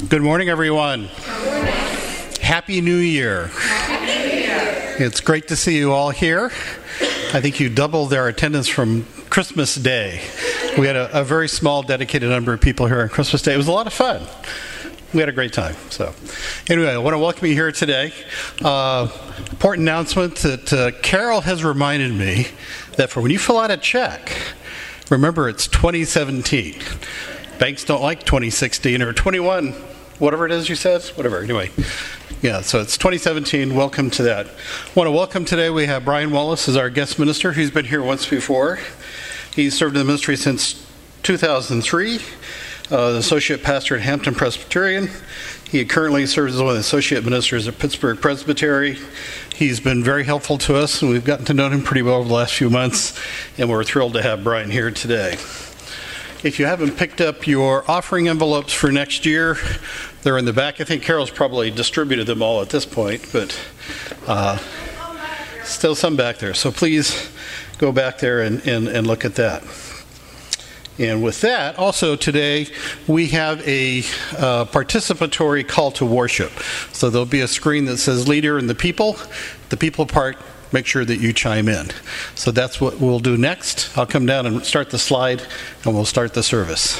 Good morning, everyone. Good morning. Happy New Year. Happy New Year. It's great to see you all here. I think you doubled our attendance from Christmas Day. We had a very small, dedicated number of people here on Christmas Day. It was a lot of fun. We had a great time. So, anyway, I want to welcome you here today. Important announcement that Carol has reminded me that for when you fill out a check, remember it's 2017. Banks don't like 2016 or 21, whatever it is you said. Whatever, anyway. Yeah, so it's 2017. Welcome to that. I want to welcome today, we have Brian Wallace as our guest minister. He's been here once before. He's served in the ministry since 2003. The associate pastor at Hampton Presbyterian. He currently serves as one of the associate ministers at Pittsburgh Presbytery. He's been very helpful to us, and we've gotten to know him pretty well over the last few months, and we're thrilled to have Brian here today. If you haven't picked up your offering envelopes for next year, they're in the back. I think Carol's probably distributed them all at this point, but still some back there. So please go back there and look at that. And with that, also today, we have a participatory call to worship. So there'll be a screen that says leader and the people. The people part, make sure that you chime in. So that's what we'll do next. I'll come down and start the slide, and we'll start the service.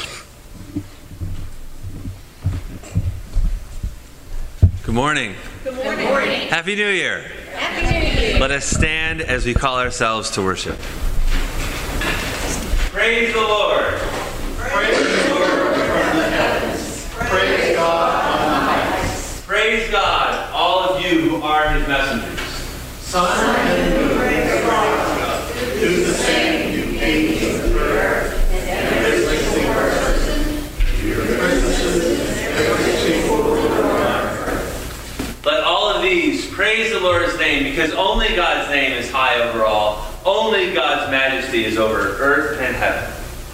Good morning. Good morning. Happy New Year. Happy New Year. Let us stand as we call ourselves to worship. Praise the Lord. Praise the Lord from the heavens. Praise God on the heights. Praise God, all of you who are His messengers. Son and praise God. Do the same, you kings of the earth, and every single person, your princesses, every single ruler on earth. Let all of these praise the Lord's name, because only God's name is high over all. Only God's majesty is over earth and heaven.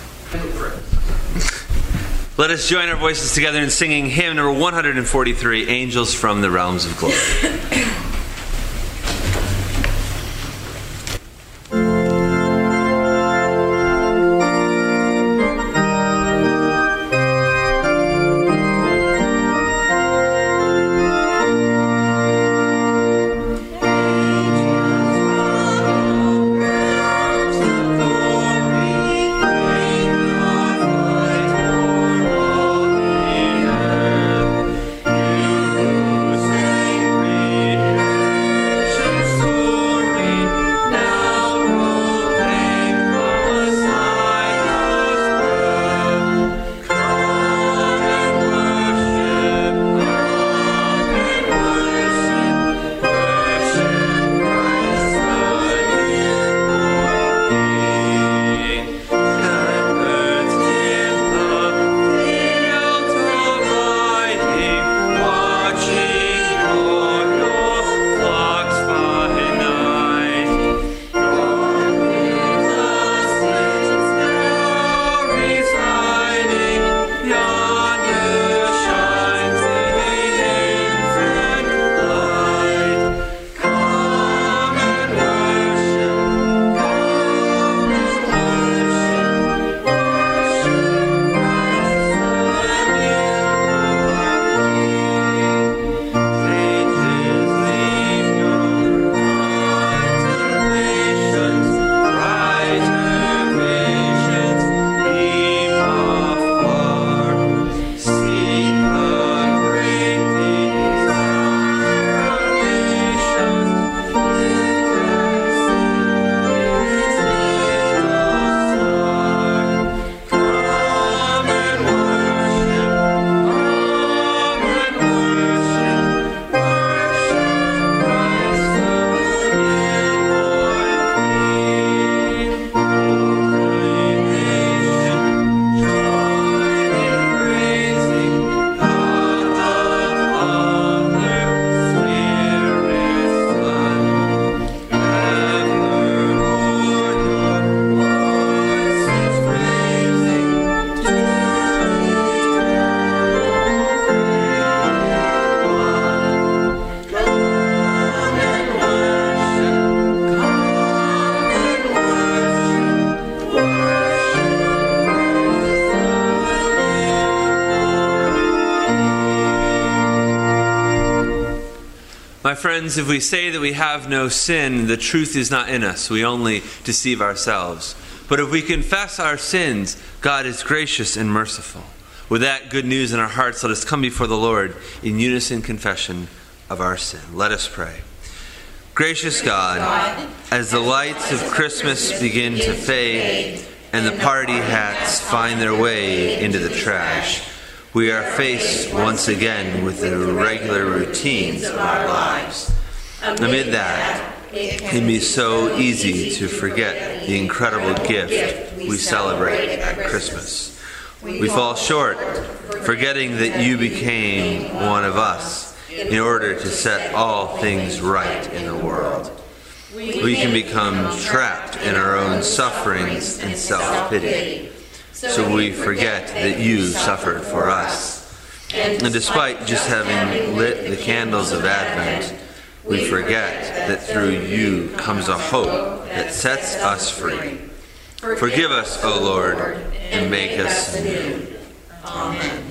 Let us join our voices together in singing hymn number 143, Angels from the Realms of Glory. Praise My friends, if we say that we have no sin, the truth is not in us. We only deceive ourselves. But if we confess our sins, God is gracious and merciful. With that good news in our hearts, let us come before the Lord in unison confession of our sin. Let us pray. Gracious God, as the lights of Christmas begin to fade and the party hats find their way into the trash, we are faced once again with the irregular routines of our lives. Amid that, it can be so easy to forget the incredible gift we celebrate at Christmas. We fall short, forgetting that you became one of us in order to set all things right in the world. We can become trapped in our own sufferings and self-pity, so we forget that you suffered for us. And despite just having lit the candles of Advent, we forget that through you comes a hope that sets us free. Forgive us, O Lord, and make us new. Amen.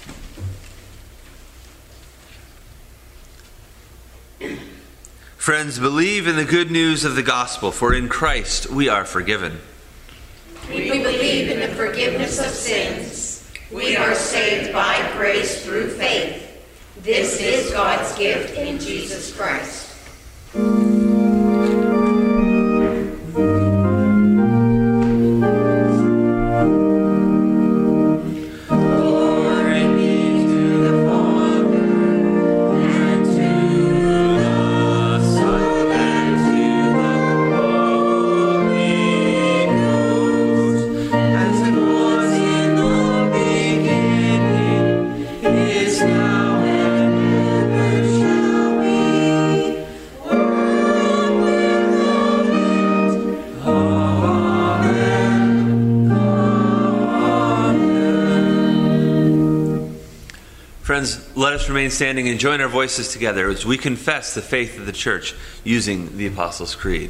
Friends, believe in the good news of the gospel, for in Christ we are forgiven. We believe in the forgiveness of sins. We are saved by grace through faith. This is God's gift in Jesus Christ. Friends, let us remain standing and join our voices together as we confess the faith of the Church using the Apostles' Creed.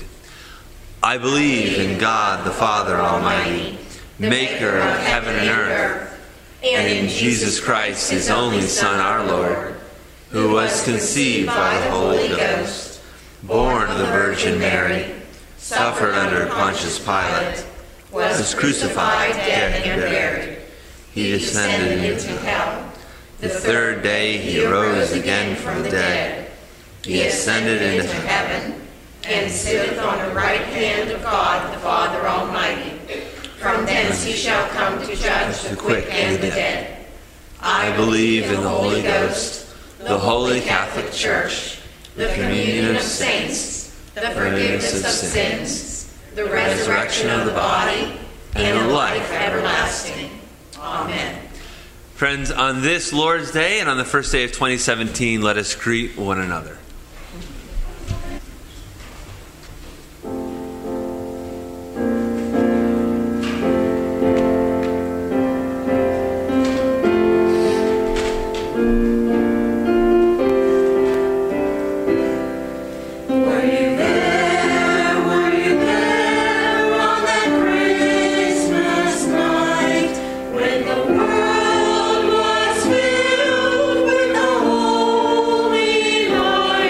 I believe in God the Father Almighty, maker of heaven and earth, and in Jesus Christ, his only Son, our Lord, who was conceived by the Holy Ghost, born of the Virgin Mary, suffered under Pontius Pilate, was crucified, dead, and buried. He descended into hell. The third day he rose again from the dead. He ascended into heaven and sitteth on the right hand of God the Father Almighty. From thence he shall come to judge the quick and the dead. I believe in the Holy Ghost, the Holy Catholic Church, the communion of saints, the forgiveness of sins, the resurrection of the body, and the life everlasting. Amen. Friends, on this Lord's Day and on the first day of 2017, let us greet one another. World was filled with the Holy Light.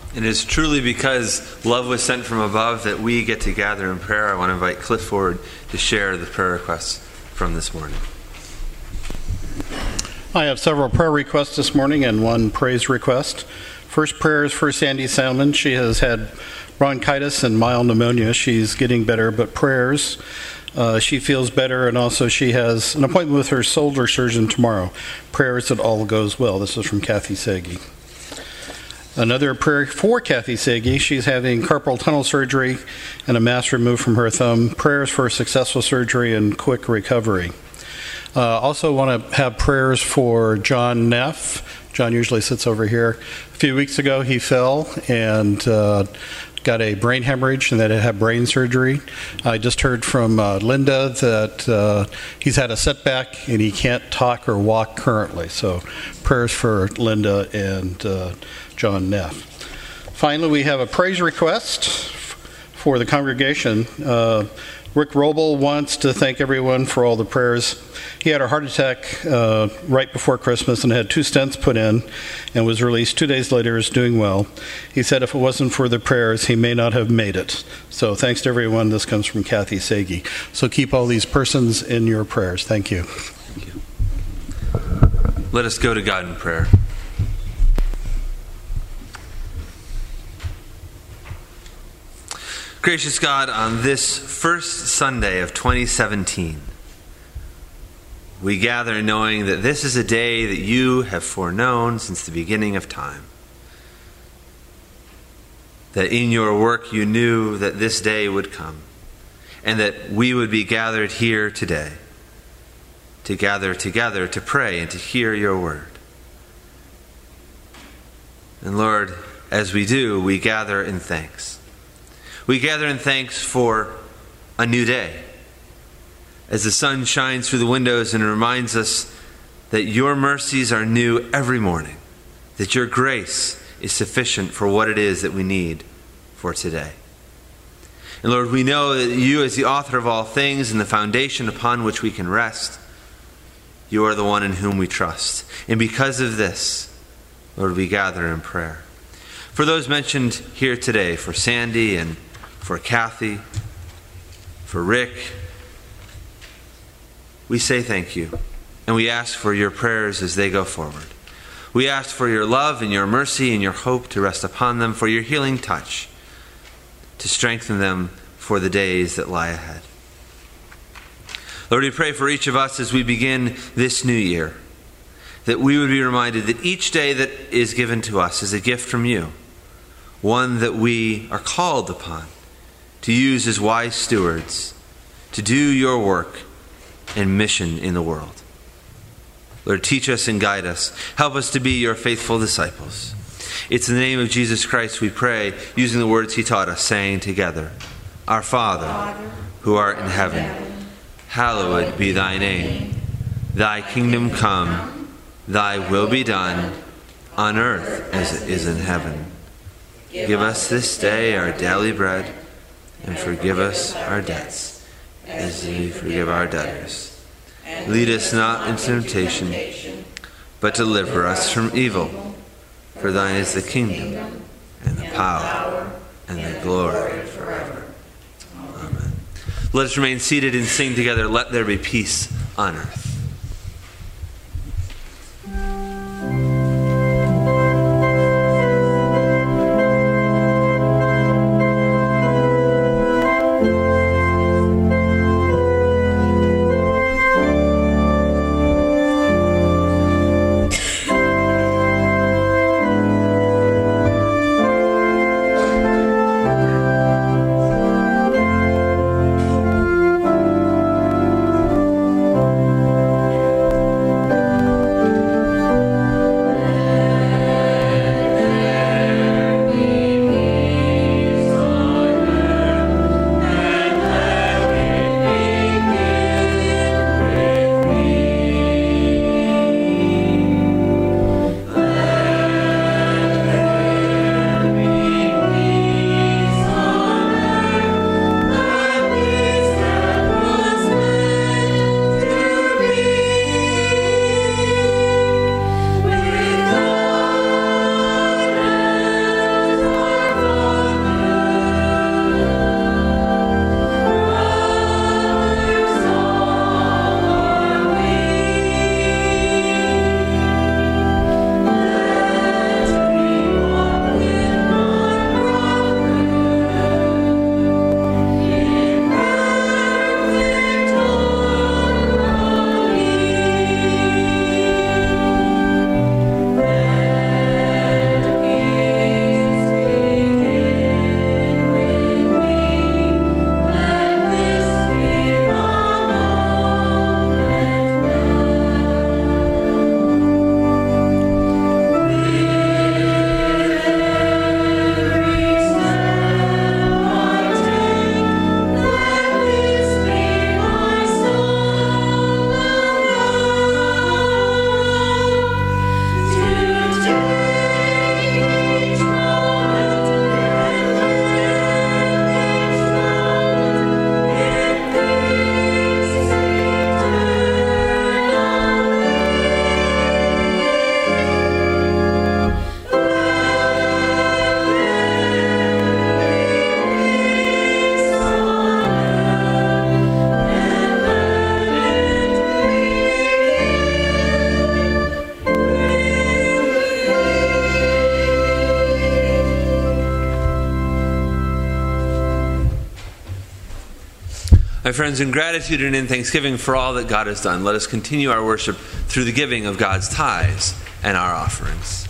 It is truly because love was sent from above that we get to gather in prayer. I want to invite Cliff forward to share the prayer requests from this morning. I have several prayer requests this morning and one praise request. First prayer is for Sandy Salmon. She has had bronchitis and mild pneumonia. She's getting better, but prayers. She feels better, and also she has an appointment with her shoulder surgeon tomorrow. Prayers that all goes well. This is from Kathy Sagi. Another prayer for Kathy Sagi. She's having carpal tunnel surgery and a mass removed from her thumb. Prayers for successful surgery and quick recovery. Also want to have prayers for John Neff. John usually sits over here. A few weeks ago he fell and got a brain hemorrhage and that it had brain surgery. I just heard from Linda that he's had a setback and he can't talk or walk currently. So prayers for Linda and John Neff. Finally, we have a praise request for the congregation. Rick Roble wants to thank everyone for all the prayers. He had a heart attack right before Christmas and had 2 stents put in and was released 2 days later, is doing well. He said if it wasn't for the prayers, he may not have made it. So thanks to everyone. This comes from Kathy Sagi. So keep all these persons in your prayers. Thank you. Thank you. Let us go to God in prayer. Gracious God, on this first Sunday of 2017, we gather knowing that this is a day that you have foreknown since the beginning of time. That in your work you knew that this day would come, and that we would be gathered here today to gather together to pray and to hear your word. And Lord, as we do, we gather in thanks. We gather in thanks for a new day. As the sun shines through the windows and reminds us that your mercies are new every morning, that your grace is sufficient for what it is that we need for today. And Lord, we know that you, as the author of all things and the foundation upon which we can rest, you are the one in whom we trust. And because of this, Lord, we gather in prayer. For those mentioned here today, for Sandy and for Kathy, for Rick, we say thank you, and we ask for your prayers as they go forward. We ask for your love and your mercy and your hope to rest upon them, for your healing touch to strengthen them for the days that lie ahead. Lord, we pray for each of us as we begin this new year, that we would be reminded that each day that is given to us is a gift from you, one that we are called upon to use as wise stewards to do your work and mission in the world. Lord, teach us and guide us. Help us to be your faithful disciples. It's in the name of Jesus Christ we pray, using the words he taught us, saying together, Our Father, who art in heaven, hallowed be thy name. Thy kingdom come, thy will be done, on earth as it is in heaven. Give us this day our daily bread, and forgive us our debts, as we forgive our debtors. Lead us not into temptation, but deliver us from evil. For thine is the kingdom, and the power, and the glory forever. Amen. Let us remain seated and sing together, Let There Be Peace on Earth. My friends, in gratitude and in thanksgiving for all that God has done, let us continue our worship through the giving of God's tithes and our offerings.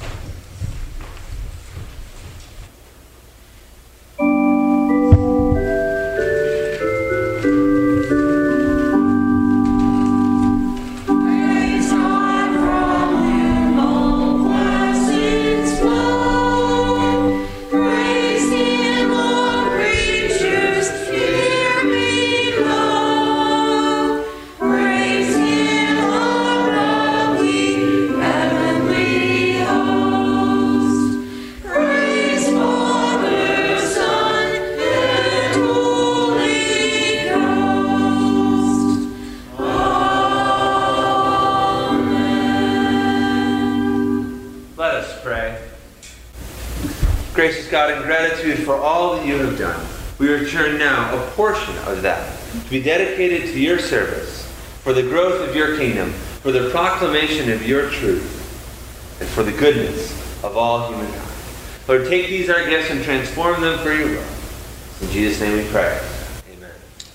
Gracious God, in gratitude for all that you have done, we return now a portion of that to be dedicated to your service, for the growth of your kingdom, for the proclamation of your truth, and for the goodness of all humankind. Lord, take these our gifts and transform them for your will. In Jesus' name we pray. Amen.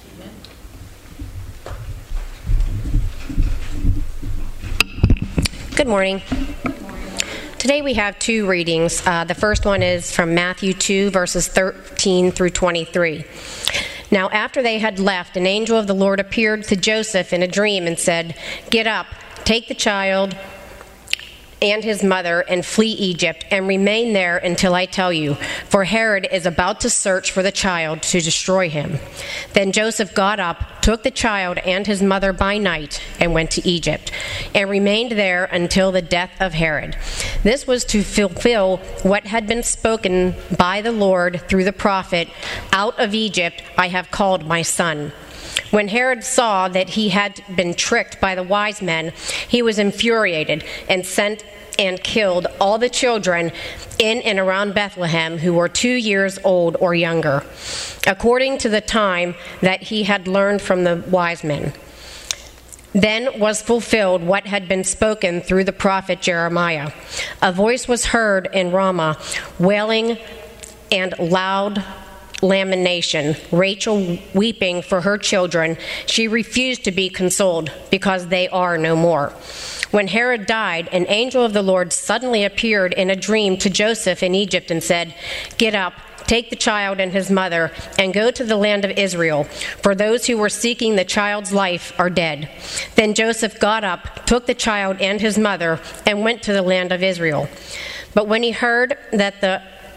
Good morning. Today we have two readings. The first one is from Matthew 2, verses 13 through 23. Now after they had left, an angel of the Lord appeared to Joseph in a dream and said, "Get up, take the child and his mother and flee Egypt and remain there until I tell you, for Herod is about to search for the child to destroy him." Then Joseph got up, took the child and his mother by night and went to Egypt and remained there until the death of Herod. This was to fulfill what had been spoken by the Lord through the prophet, "Out of Egypt I have called my son." When Herod saw that he had been tricked by the wise men, he was infuriated and sent and killed all the children in and around Bethlehem who were 2 years old or younger, according to the time that he had learned from the wise men. Then was fulfilled what had been spoken through the prophet Jeremiah. A voice was heard in Ramah, wailing and loud lamentation, Rachel weeping for her children. She refused to be consoled because they are no more. When Herod died, an angel of the Lord suddenly appeared in a dream to Joseph in Egypt and said, "Get up, take the child and his mother, and go to the land of Israel, for those who were seeking the child's life are dead." Then Joseph got up, took the child and his mother, and went to the land of Israel. But when he heard that the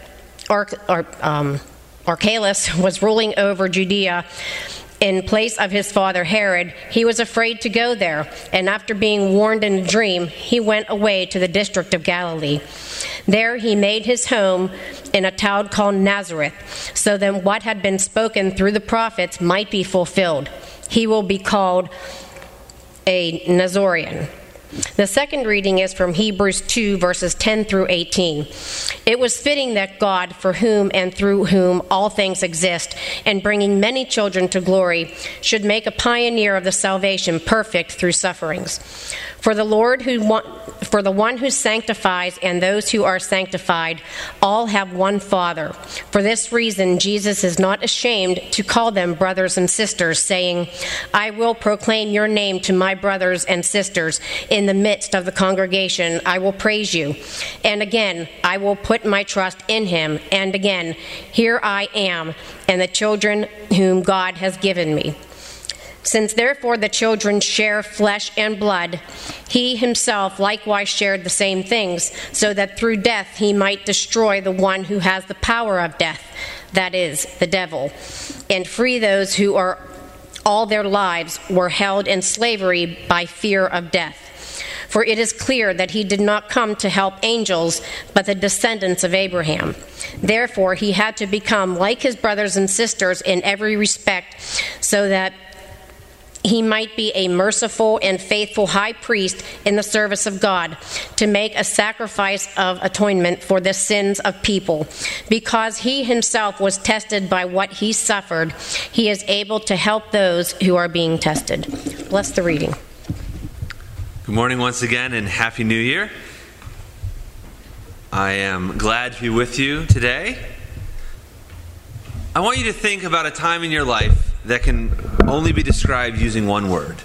Archelaus was ruling over Judea in place of his father Herod, he was afraid to go there, and after being warned in a dream, he went away to the district of Galilee. There he made his home in a town called Nazareth, so that what had been spoken through the prophets might be fulfilled. He will be called a Nazarian. The second reading is from Hebrews 2, verses 10 through 18. It was fitting that God, for whom and through whom all things exist, and bringing many children to glory, should make a pioneer of the salvation perfect through sufferings. For the one who sanctifies and those who are sanctified all have one Father. For this reason, Jesus is not ashamed to call them brothers and sisters, saying, "I will proclaim your name to my brothers and sisters. In the midst of the congregation, I will praise you. And again, I will put my trust in him. And again, here I am, and the children whom God has given me. Since therefore the children share flesh and blood, he himself likewise shared the same things, so that through death he might destroy the one who has the power of death, that is, the devil, and free those who are all their lives were held in slavery by fear of death. For it is clear that he did not come to help angels, but the descendants of Abraham. Therefore he had to become like his brothers and sisters in every respect, so that he might be a merciful and faithful high priest in the service of God, to make a sacrifice of atonement for the sins of people. Because he himself was tested by what he suffered, he is able to help those who are being tested. Bless the reading. Good morning once again, and Happy New Year. I am glad to be with you today. I want you to think about a time in your life that can only be described using one word.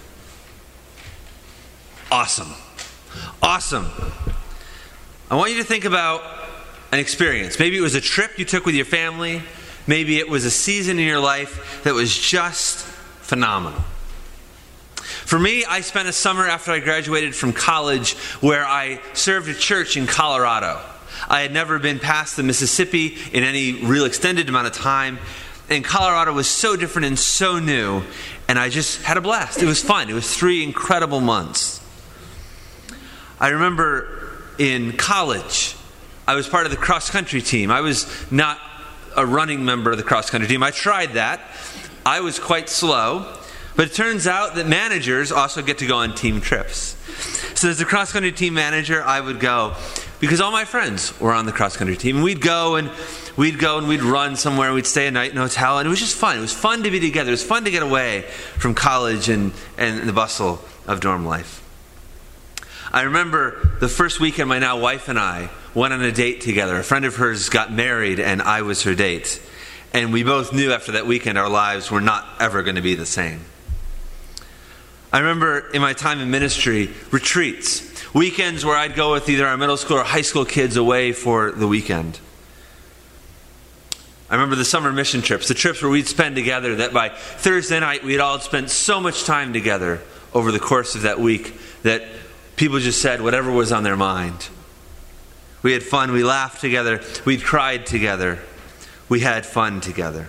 Awesome. Awesome. I want you to think about an experience. Maybe it was a trip you took with your family. Maybe it was a season in your life that was just phenomenal. For me, I spent a summer after I graduated from college where I served a church in Colorado. I had never been past the Mississippi in any real extended amount of time, and Colorado was so different and so new, and I just had a blast. It was fun. It was 3 incredible months. I remember in college, I was part of the cross-country team. I was not a running member of the cross-country team. I tried that. I was quite slow. But it turns out that managers also get to go on team trips. So as a cross-country team manager, I would go because all my friends were on the cross-country team. And we'd go and we'd run somewhere. And we'd stay a night in a hotel. And it was just fun. It was fun to be together. It was fun to get away from college and the bustle of dorm life. I remember the first weekend my now wife and I went on a date together. A friend of hers got married and I was her date. And we both knew after that weekend our lives were not ever going to be the same. I remember in my time in ministry, retreats, weekends where I'd go with either our middle school or high school kids away for the weekend. I remember the summer mission trips, the trips where we'd spend together, that by Thursday night we'd all spent so much time together over the course of that week that people just said whatever was on their mind. We had fun, we laughed together, we'd cried together, we had fun together.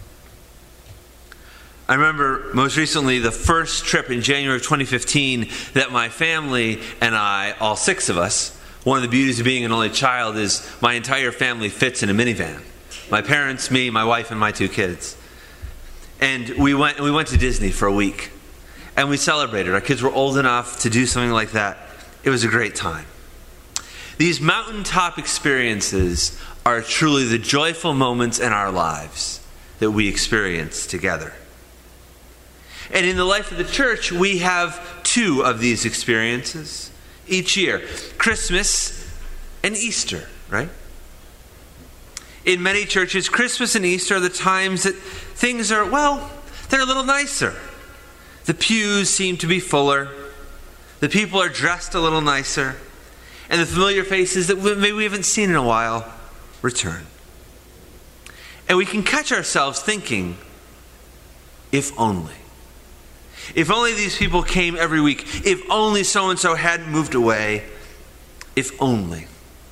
I remember most recently the first trip in January of 2015 that my family and I, all 6 of us, one of the beauties of being an only child is my entire family fits in a minivan. My parents, me, my wife, and my 2 kids. And we went to Disney for a week. And we celebrated. Our kids were old enough to do something like that. It was a great time. These mountaintop experiences are truly the joyful moments in our lives that we experience together. And in the life of the church, we have 2 of these experiences each year. Christmas and Easter, right? In many churches, Christmas and Easter are the times that things are, well, they're a little nicer. The pews seem to be fuller. The people are dressed a little nicer. And the familiar faces that maybe we haven't seen in a while return. And we can catch ourselves thinking, if only. If only these people came every week. If only so-and-so hadn't moved away. If only.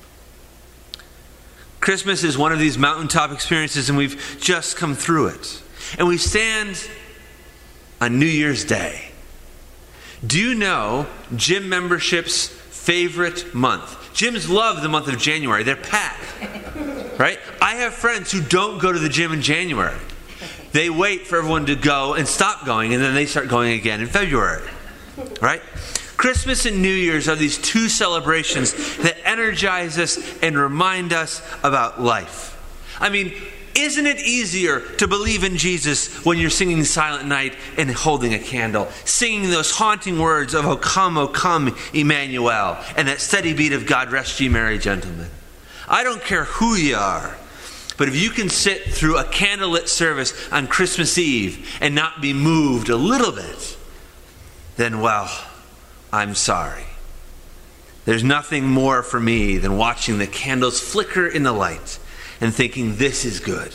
Christmas is one of these mountaintop experiences, and we've just come through it. And we stand on New Year's Day. Do you know gym membership's favorite month? Gyms love the month of January. They're packed. Right? I have friends who don't go to the gym in January. They wait for everyone to go and stop going, and then they start going again in February. Right? Christmas and New Year's are these 2 celebrations that energize us and remind us about life. I mean, isn't it easier to believe in Jesus when you're singing Silent Night and holding a candle, singing those haunting words of O come, Emmanuel, and that steady beat of God rest ye merry gentlemen? I don't care who you are. But if you can sit through a candlelit service on Christmas Eve and not be moved a little bit, then, well, I'm sorry. There's nothing more for me than watching the candles flicker in the light and thinking this is good.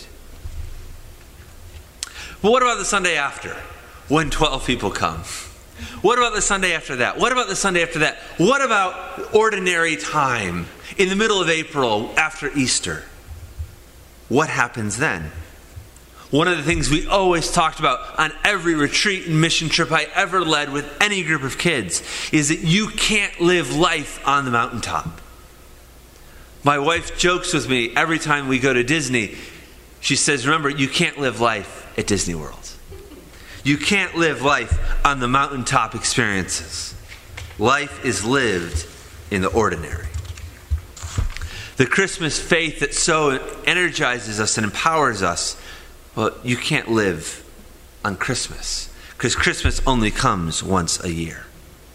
But what about the Sunday after, when 12 people come? What about the Sunday after that? What about the Sunday after that? What about ordinary time in the middle of April after Easter? What happens then? One of the things we always talked about on every retreat and mission trip I ever led with any group of kids is that you can't live life on the mountaintop. My wife jokes with me every time we go to Disney. She says, remember, you can't live life at Disney World. You can't live life on the mountaintop experiences. Life is lived in the ordinary. The Christmas faith that so energizes us and empowers us, well, you can't live on Christmas because Christmas only comes once a year.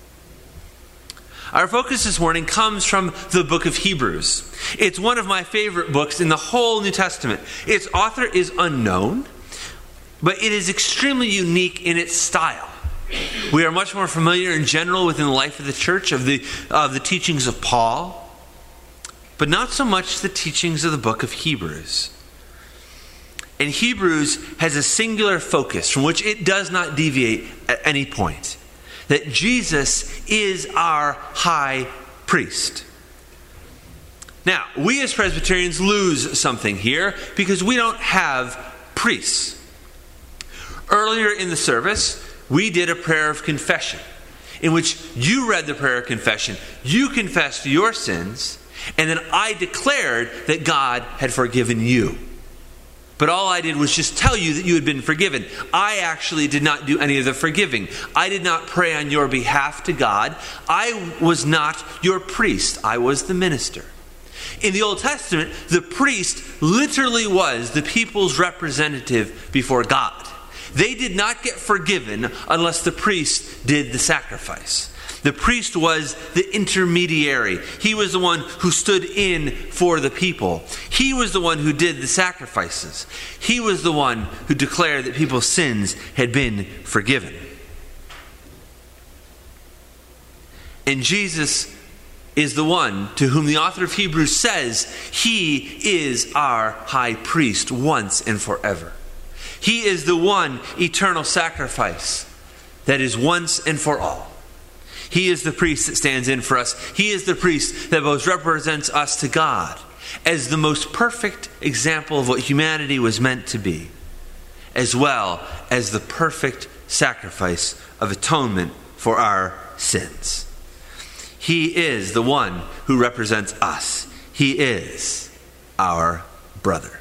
Our focus this morning comes from the book of Hebrews. It's one of my favorite books in the whole New Testament. Its author is unknown. but it is extremely unique in its style. We are much more familiar in general within the life of the church of the teachings of Paul, but not so much the teachings of the book of Hebrews. And Hebrews has a singular focus from which it does not deviate at any point. That Jesus is our high priest. Now, we as Presbyterians lose something here because we don't have priests. Earlier in the service, we did a prayer of confession in which you read the prayer of confession, you confessed your sins, and then I declared that God had forgiven you. But all I did was just tell you that you had been forgiven. I actually did not do any of the forgiving. I did not pray on your behalf to God. I was not your priest. I was the minister. In the Old Testament, the priest literally was the people's representative before God. They did not get forgiven unless the priest did the sacrifice. The priest was the intermediary. He was the one who stood in for the people. He was the one who did the sacrifices. He was the one who declared that people's sins had been forgiven. And Jesus is the one to whom the author of Hebrews says he is our high priest once and forever. He is the one eternal sacrifice that is once and for all. He is the priest that stands in for us. He is the priest that both represents us to God as the most perfect example of what humanity was meant to be, as well as the perfect sacrifice of atonement for our sins. He is the one who represents us. He is our brother.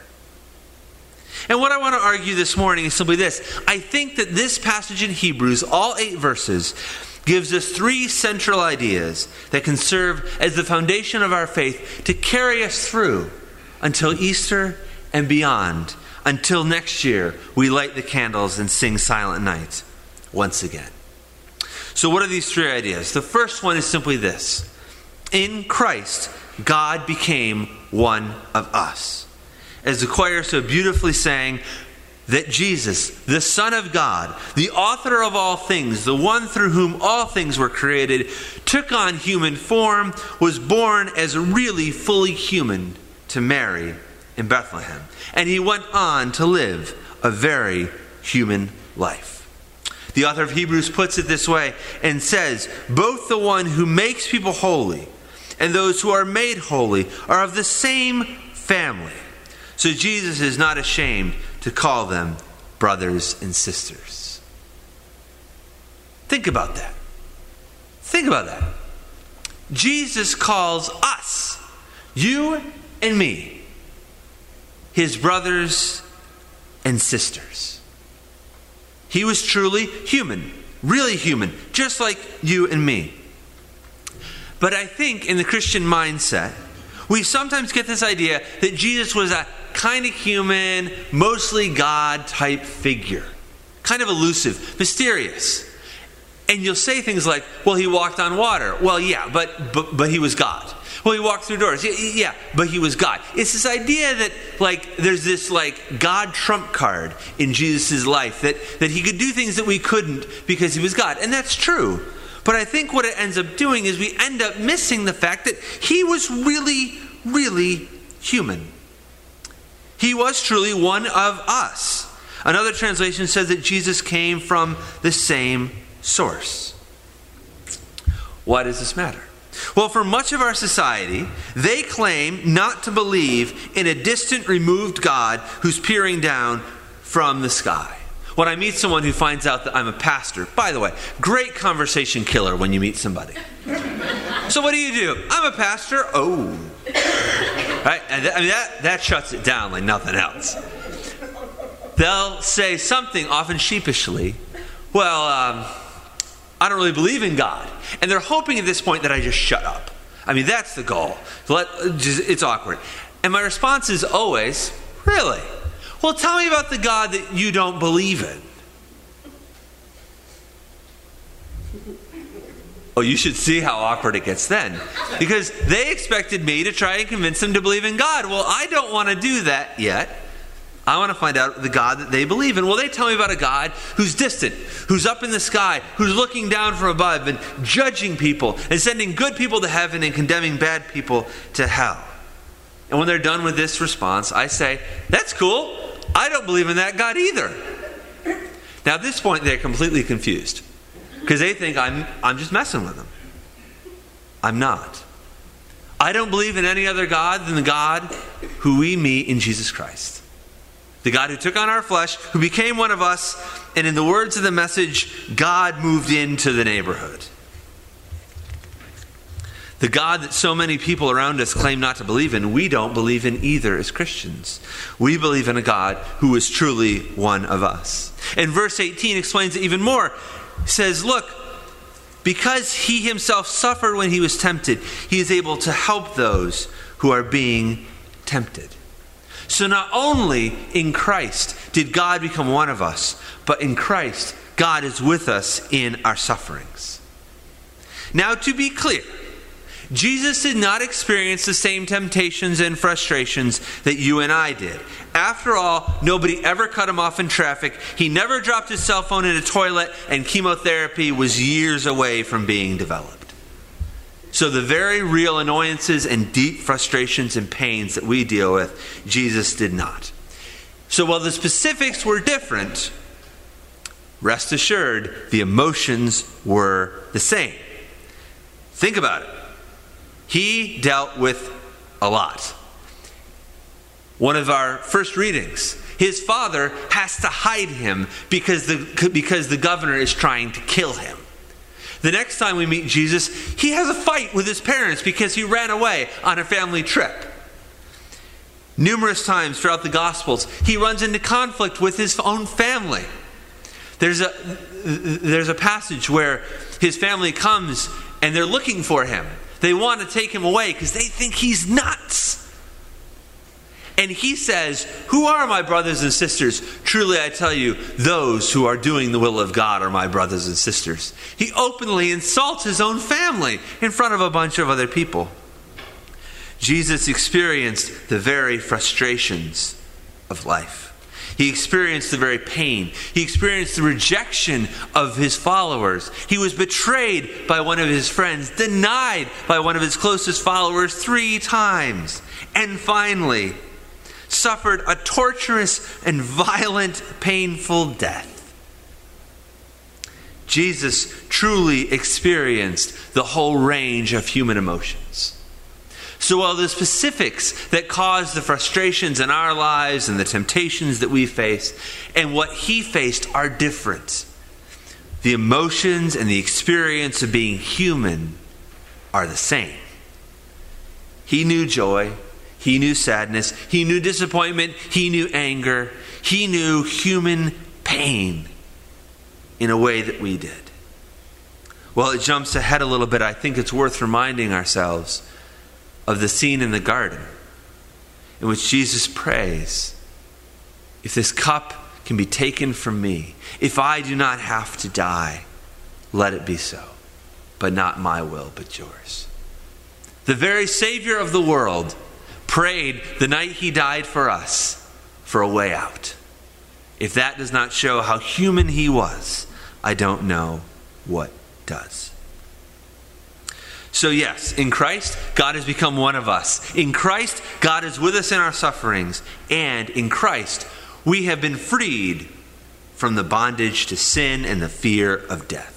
And what I want to argue this morning is simply this. I think that this passage in Hebrews, all 8 verses, gives us 3 central ideas that can serve as the foundation of our faith to carry us through until Easter and beyond, until next year we light the candles and sing Silent Night once again. So what are these 3 ideas? The first one is simply this. In Christ, God became one of us. As the choir so beautifully sang, that Jesus, the Son of God, the author of all things, the one through whom all things were created, took on human form, was born as really fully human to Mary in Bethlehem. And he went on to live a very human life. The author of Hebrews puts it this way and says, both the one who makes people holy and those who are made holy are of the same family. So Jesus is not ashamed to call them brothers and sisters. Think about that. Think about that. Jesus calls us, you and me, his brothers and sisters. He was truly human, really human, just like you and me. But I think in the Christian mindset, we sometimes get this idea that Jesus was a kind of human, mostly God type figure. Kind of elusive, mysterious. And you'll say things like, well, he walked on water. Well, yeah, but he was God. Well, he walked through doors. Yeah, but he was God. It's this idea that there's this God trump card in Jesus' life, that he could do things that we couldn't because he was God. And that's true. But I think what it ends up doing is we end up missing the fact that he was really, really human. He was truly one of us. Another translation says that Jesus came from the same source. Why does this matter? Well, for much of our society, they claim not to believe in a distant, removed God who's peering down from the sky. When I meet someone who finds out that I'm a pastor, by the way, great conversation killer when you meet somebody. So what do? I'm a pastor. Oh. Right? And that shuts it down like nothing else. They'll say something, often sheepishly, well, I don't really believe in God. And they're hoping at this point that I just shut up. I mean, that's the goal. It's awkward. And my response is always, really? Well, tell me about the God that you don't believe in. Oh, you should see how awkward it gets then. Because they expected me to try and convince them to believe in God. Well, I don't want to do that yet. I want to find out the God that they believe in. Well, they tell me about a God who's distant, who's up in the sky, who's looking down from above and judging people and sending good people to heaven and condemning bad people to hell. And when they're done with this response, I say, that's cool. I don't believe in that God either. Now at this point, they're completely confused because they think I'm just messing with them. I'm not. I don't believe in any other God than the God who we meet in Jesus Christ. The God who took on our flesh, who became one of us, and in the words of the message, God moved into the neighborhood. The God that so many people around us claim not to believe in, we don't believe in either as Christians. We believe in a God who is truly one of us. And verse 18 explains it even more. It says, look, because he himself suffered when he was tempted, he is able to help those who are being tempted. So not only in Christ did God become one of us, but in Christ, God is with us in our sufferings. Now, to be clear, Jesus did not experience the same temptations and frustrations that you and I did. After all, nobody ever cut him off in traffic. He never dropped his cell phone in a toilet, and chemotherapy was years away from being developed. So the very real annoyances and deep frustrations and pains that we deal with, Jesus did not. So while the specifics were different, rest assured, the emotions were the same. Think about it. He dealt with a lot. One of our first readings, his father has to hide him because the governor is trying to kill him. The next time we meet Jesus, he has a fight with his parents because he ran away on a family trip. Numerous times throughout the Gospels, he runs into conflict with his own family. There's a passage where his family comes and they're looking for him. They want to take him away because they think he's nuts. And he says, who are my brothers and sisters? Truly I tell you, those who are doing the will of God are my brothers and sisters. He openly insults his own family in front of a bunch of other people. Jesus experienced the very frustrations of life. He experienced the very pain. He experienced the rejection of his followers. He was betrayed by one of his friends, denied by one of his closest followers 3 times. And finally, suffered a torturous and violent, painful death. Jesus truly experienced the whole range of human emotions. So while the specifics that cause the frustrations in our lives and the temptations that we face and what he faced are different, the emotions and the experience of being human are the same. He knew joy. He knew sadness. He knew disappointment. He knew anger. He knew human pain in a way that we did. Well, it jumps ahead a little bit. I think it's worth reminding ourselves of the scene in the garden in which Jesus prays, if this cup can be taken from me, if I do not have to die, let it be so. But not my will, but yours. The very Savior of the world prayed the night he died for us for a way out. If that does not show how human he was, I don't know what does. So yes, in Christ, God has become one of us. In Christ, God is with us in our sufferings. And in Christ, we have been freed from the bondage to sin and the fear of death.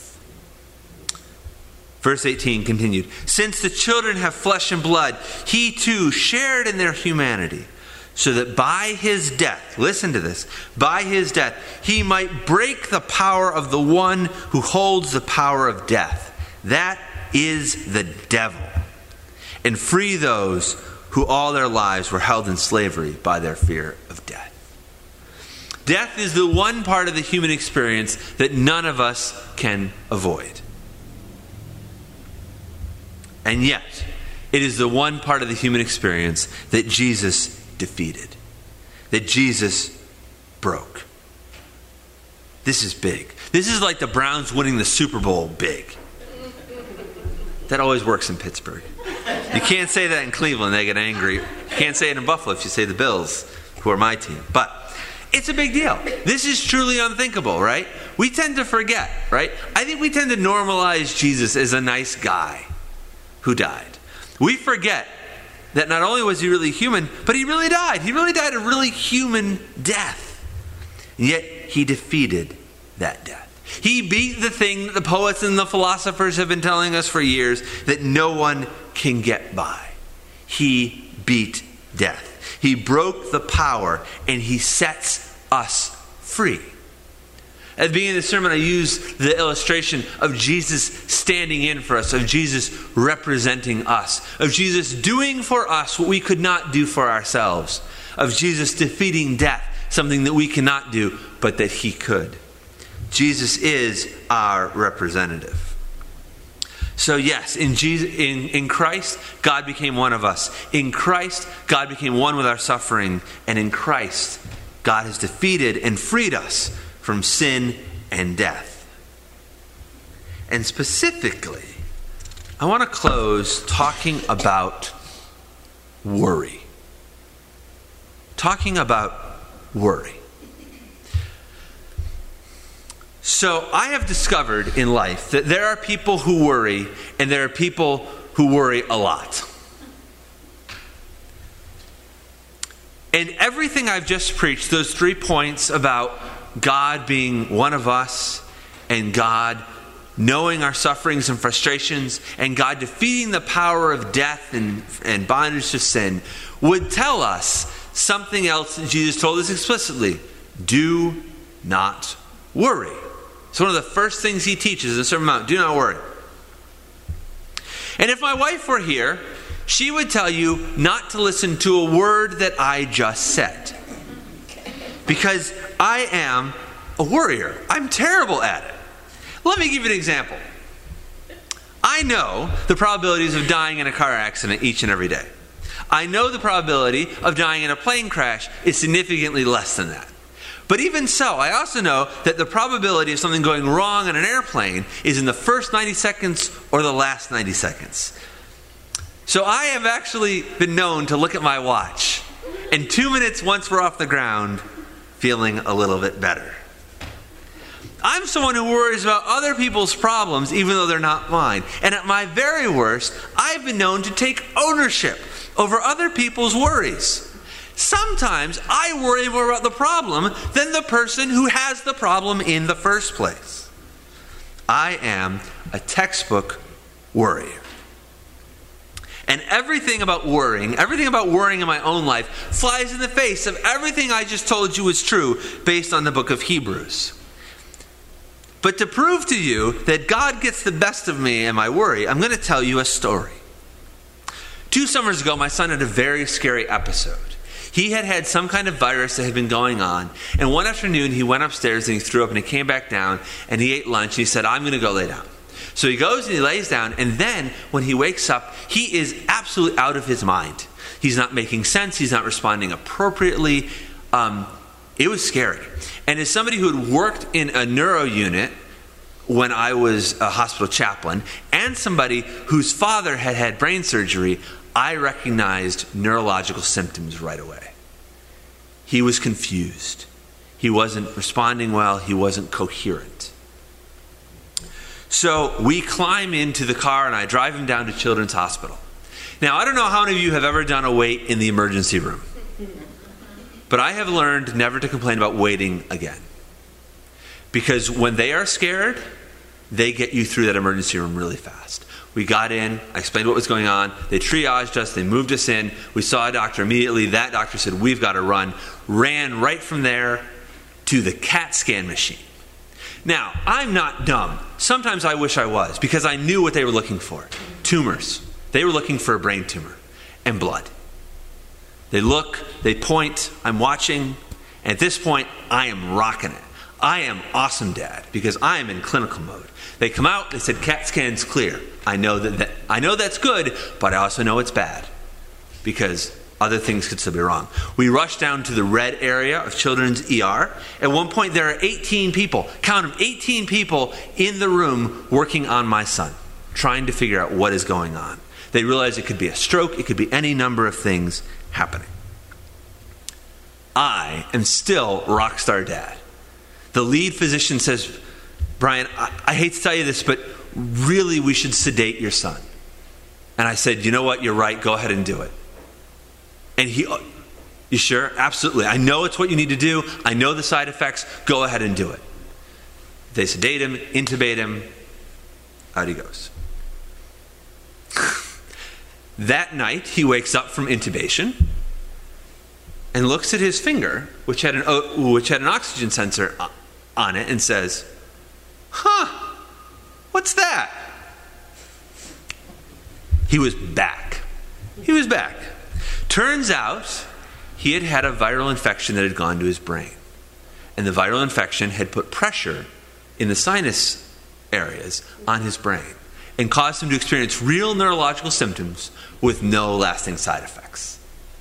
Verse 18 continued, since the children have flesh and blood, he too shared in their humanity, so that by his death, listen to this, by his death, he might break the power of the one who holds the power of death. That is the devil. And free those who all their lives were held in slavery by their fear of death. Death is the one part of the human experience that none of us can avoid. And yet, it is the one part of the human experience that Jesus defeated, that Jesus broke. This is big. This is like the Browns winning the Super Bowl big. That always works in Pittsburgh. You can't say that in Cleveland, they get angry. You can't say it in Buffalo if you say the Bills, who are my team. But It's a big deal. This is truly unthinkable, right? We tend to forget, right? I think we tend to normalize Jesus as a nice guy who died. We forget that not only was he really human, but he really died. He really died a really human death. And yet he defeated that death. He beat the thing that the poets and the philosophers have been telling us for years that no one can get by. He beat death. He broke the power and he sets us free. At the beginning of the sermon, I used the illustration of Jesus standing in for us, of Jesus representing us, of Jesus doing for us what we could not do for ourselves, of Jesus defeating death, something that we cannot do, but that he could. Jesus is our representative. So yes, in Christ, God became one of us. In Christ, God became one with our suffering. And in Christ, God has defeated and freed us from sin and death. And specifically, I want to close talking about worry. Talking about worry. So I have discovered in life that there are people who worry, and there are people who worry a lot. And everything I've just preached, those 3 points about God being one of us, and God knowing our sufferings and frustrations, and God defeating the power of death and bondage to sin, would tell us something else that Jesus told us explicitly. Do not worry. It's one of the first things he teaches in the Sermon on the Mount. Do not worry. And if my wife were here, she would tell you not to listen to a word that I just said. Because I am a worrier. I'm terrible at it. Let me give you an example. I know the probabilities of dying in a car accident each and every day. I know the probability of dying in a plane crash is significantly less than that. But even so, I also know that the probability of something going wrong on an airplane is in the first 90 seconds or the last 90 seconds. So I have actually been known to look at my watch, and 2 minutes once we're off the ground, feeling a little bit better. I'm someone who worries about other people's problems even though they're not mine. And at my very worst, I've been known to take ownership over other people's worries. Sometimes I worry more about the problem than the person who has the problem in the first place. I am a textbook worrier. And everything about worrying in my own life flies in the face of everything I just told you is true based on the book of Hebrews. But to prove to you that God gets the best of me and my worry, I'm going to tell you a story. 2 summers ago, my son had a very scary episode. He had some kind of virus that had been going on. And one afternoon, he went upstairs and he threw up and he came back down and he ate lunch. And he said, I'm going to go lay down. So he goes and he lays down. And then when he wakes up, he is absolutely out of his mind. He's not making sense. He's not responding appropriately. It was scary. And as somebody who had worked in a neuro unit when I was a hospital chaplain, and somebody whose father had had brain surgery, I recognized neurological symptoms right away. He was confused. He wasn't responding well. He wasn't coherent. So we climb into the car and I drive him down to Children's Hospital. Now, I don't know how many of you have ever done a wait in the emergency room, but I have learned never to complain about waiting again. Because when they are scared, they get you through that emergency room really fast. We got in, I explained what was going on, they triaged us, they moved us in, we saw a doctor immediately, that doctor said, we've got to run, ran right from there to the CAT scan machine. Now, I'm not dumb. Sometimes I wish I was, because I knew what they were looking for. Tumors. They were looking for a brain tumor and blood. They look, they point, I'm watching, and at this point, I am rocking it. I am awesome dad, because I am in clinical mode. They come out, they said, CAT scan's clear. I know that's good, but I also know it's bad, because other things could still be wrong. We rush down to the red area of Children's ER. At one point, there are 18 people, count them, 18 people in the room working on my son, trying to figure out what is going on. They realize it could be a stroke, it could be any number of things happening. I am still Rockstar Dad. The lead physician says, Brian, I hate to tell you this, but really we should sedate your son. And I said, you know what? You're right. Go ahead and do it. And you sure? Absolutely. I know it's what you need to do. I know the side effects. Go ahead and do it. They sedate him, intubate him. Out he goes. That night, he wakes up from intubation and looks at his finger, which had an oxygen sensor on it, and says, huh, what's that? He was back. Turns out he had had a viral infection that had gone to his brain. And the viral infection had put pressure in the sinus areas on his brain and caused him to experience real neurological symptoms with no lasting side effects.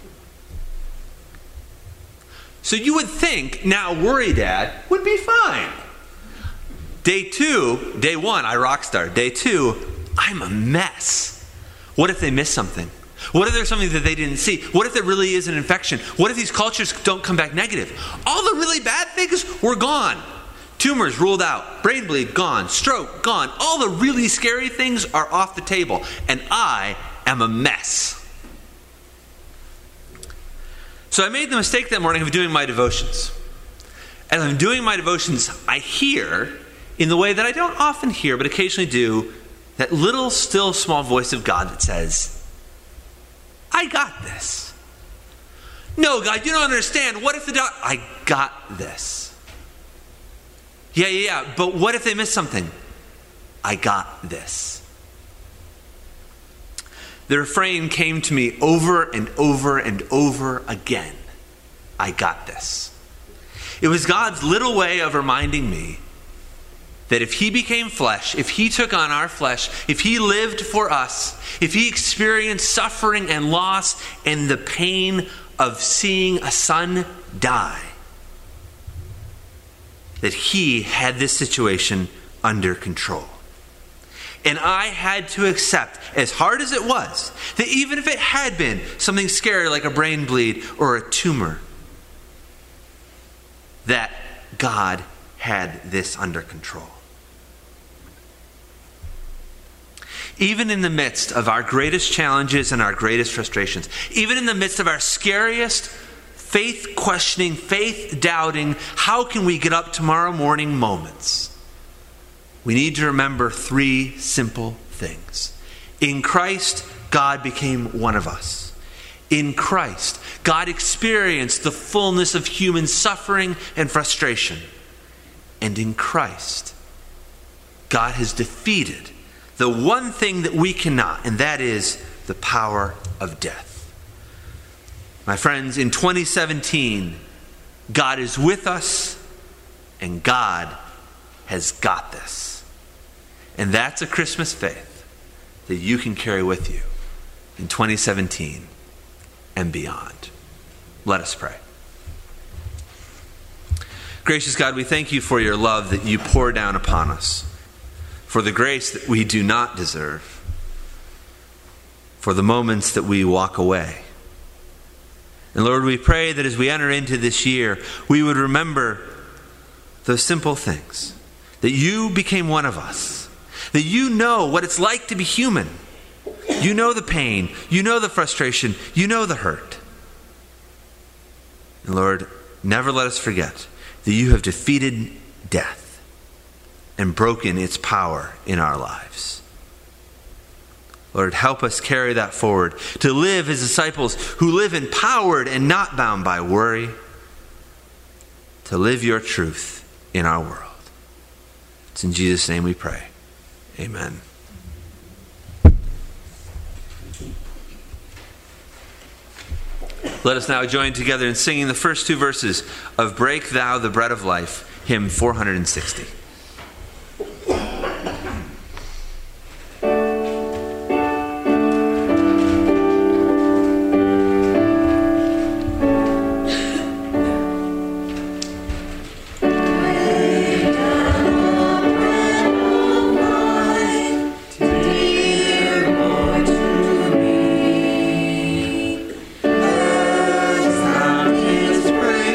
So you would think now Worry Dad would be fine. Day one, I rockstar. Day two, I'm a mess. What if they miss something? What if there's something that they didn't see? What if there really is an infection? What if these cultures don't come back negative? All the really bad things were gone. Tumors ruled out. Brain bleed gone. Stroke gone. All the really scary things are off the table. And I am a mess. So I made the mistake that morning of doing my devotions. As I'm doing my devotions, I hear, in the way that I don't often hear, but occasionally do, that little, still, small voice of God that says, I got this. No, God, you don't understand. What if the doctor... I got this. Yeah, but what if they miss something? I got this. The refrain came to me over and over and over again. I got this. It was God's little way of reminding me that if he became flesh, if he took on our flesh, if he lived for us, if he experienced suffering and loss and the pain of seeing a son die, that he had this situation under control. And I had to accept, as hard as it was, that even if it had been something scary like a brain bleed or a tumor, that God had this under control. Even in the midst of our greatest challenges and our greatest frustrations, even in the midst of our scariest faith-questioning, faith-doubting, how can we get up tomorrow morning moments, we need to remember three simple things. In Christ, God became one of us. In Christ, God experienced the fullness of human suffering and frustration. And in Christ, God has defeated the one thing that we cannot, and that is the power of death. My friends, in 2017, God is with us, and God has got this. And that's a Christmas faith that you can carry with you in 2017 and beyond. Let us pray. Gracious God, we thank you for your love that you pour down upon us, for the grace that we do not deserve, for the moments that we walk away. And Lord, we pray that as we enter into this year, we would remember those simple things, that you became one of us, that you know what it's like to be human. You know the pain, you know the frustration, you know the hurt. And Lord, never let us forget that you have defeated death and broken its power in our lives. Lord, help us carry that forward, to live as disciples who live empowered and not bound by worry, to live your truth in our world. It's in Jesus' name we pray. Amen. Let us now join together in singing the first two verses of Break Thou the Bread of Life, hymn 460. Praise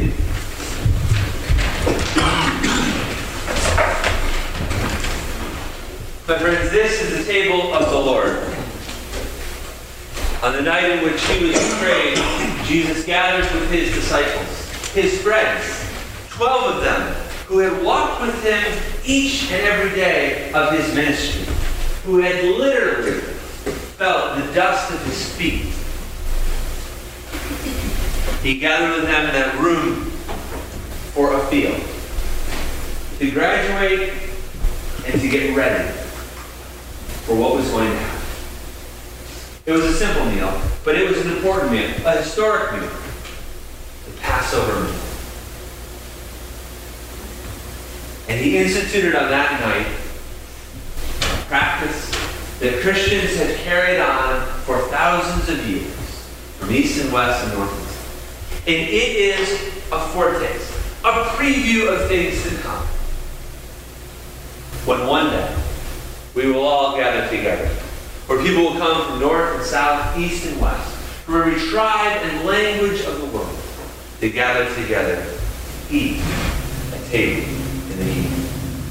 My friends, this is the table of the Lord. On the night in which he was betrayed, Jesus gathers with his disciples, his friends, 12 of them, who had walked with him each and every day of his ministry, who had literally felt the dust of his feet. He gathered with them in that room for a field, to graduate and to get ready for what was going to happen. It was a simple meal, but it was an important meal, a historic meal, the Passover meal. And he instituted on that night a practice that Christians had carried on for thousands of years, from east and west and north and south. And it is a foretaste, a preview of things to come. When one day we will all gather together, where people will come from north and south, east and west, from every tribe and language of the world, to gather together, eat at table in the evening.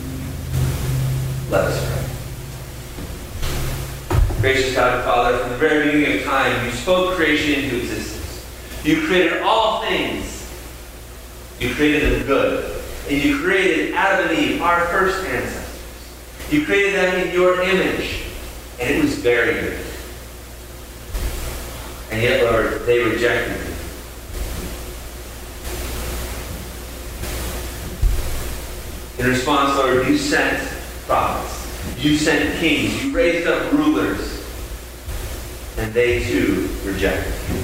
Let us pray. Gracious God and Father, from the very beginning of time, you spoke creation into existence. You created all things. You created them good. And you created Adam and Eve, our first ancestors. You created them in your image. And it was very good. And yet, Lord, they rejected you. In response, Lord, you sent prophets. You sent kings. You raised up rulers. And they too rejected you.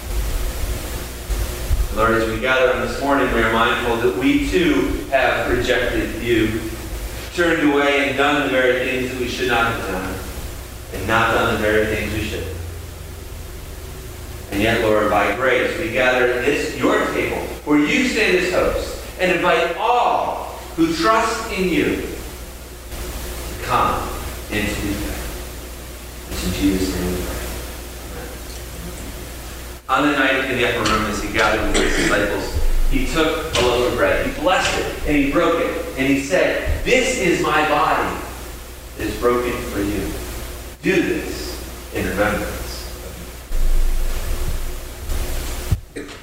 Lord, as we gather on this morning, we are mindful that we too have rejected you, turned away and done the very things that we should not have done, and not done the very things we should. And yet, Lord, by grace, we gather at this, your table, where you stand as host, and invite all who trust in you to come into these faith. It's in Jesus' name we pray. On the night in the upper room, as he gathered with his disciples, he took a loaf of bread, he blessed it, and he broke it, and he said, "This is my body that is broken for you. Do this in remembrance of me."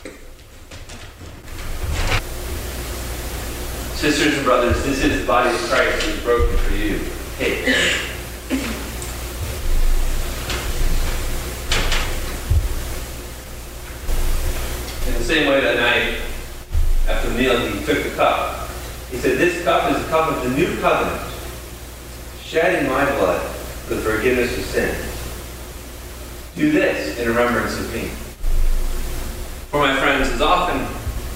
Sisters and brothers, this is the body of Christ that is broken for you. Take it. In the same way that night, after the meal, he took the cup. He said, "This cup is the cup of the new covenant, shed in my blood for the forgiveness of sins. Do this in remembrance of me." For my friends, as often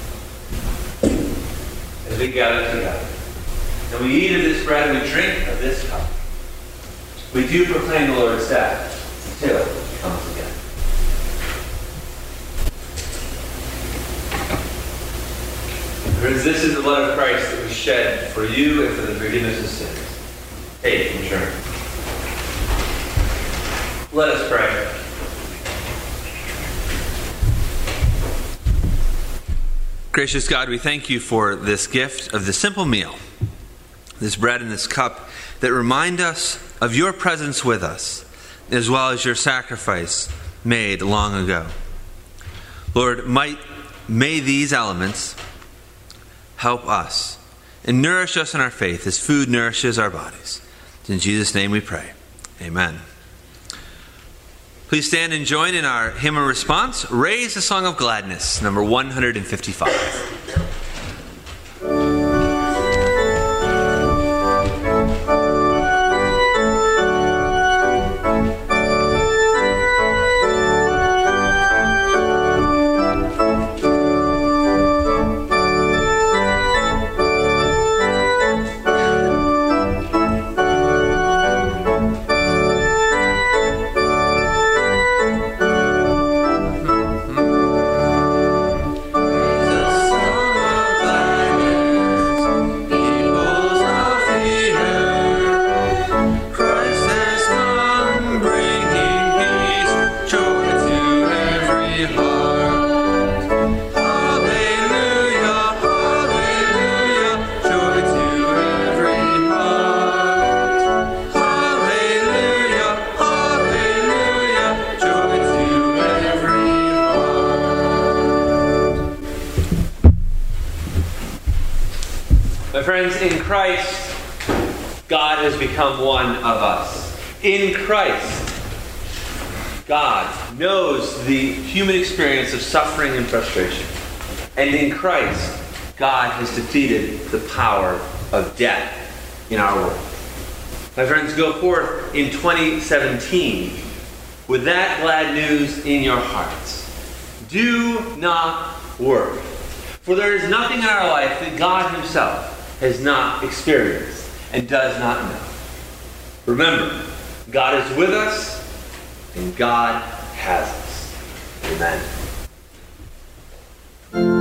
as we gather together, and we eat of this bread and we drink of this cup, we do proclaim the Lord's death until he comes again. Friends, this is the blood of Christ that was shed for you and for the forgiveness of sins. Take and drink. Let us pray. Gracious God, we thank you for this gift of the simple meal, this bread and this cup that remind us of your presence with us, as well as your sacrifice made long ago. Lord, may these elements help us and nourish us in our faith as food nourishes our bodies. In Jesus' name we pray. Amen. Please stand and join in our hymn of response, Raise the Song of Gladness, number 155. The My friends, in Christ, God has become one of us. In Christ, God knows the human experience of suffering and frustration. And in Christ, God has defeated the power of death in our world. My friends, go forth in 2017 with that glad news in your hearts. Do not worry, for there is nothing in our life that God himself has not experienced and does not know. Remember, God is with us and God has us. Amen.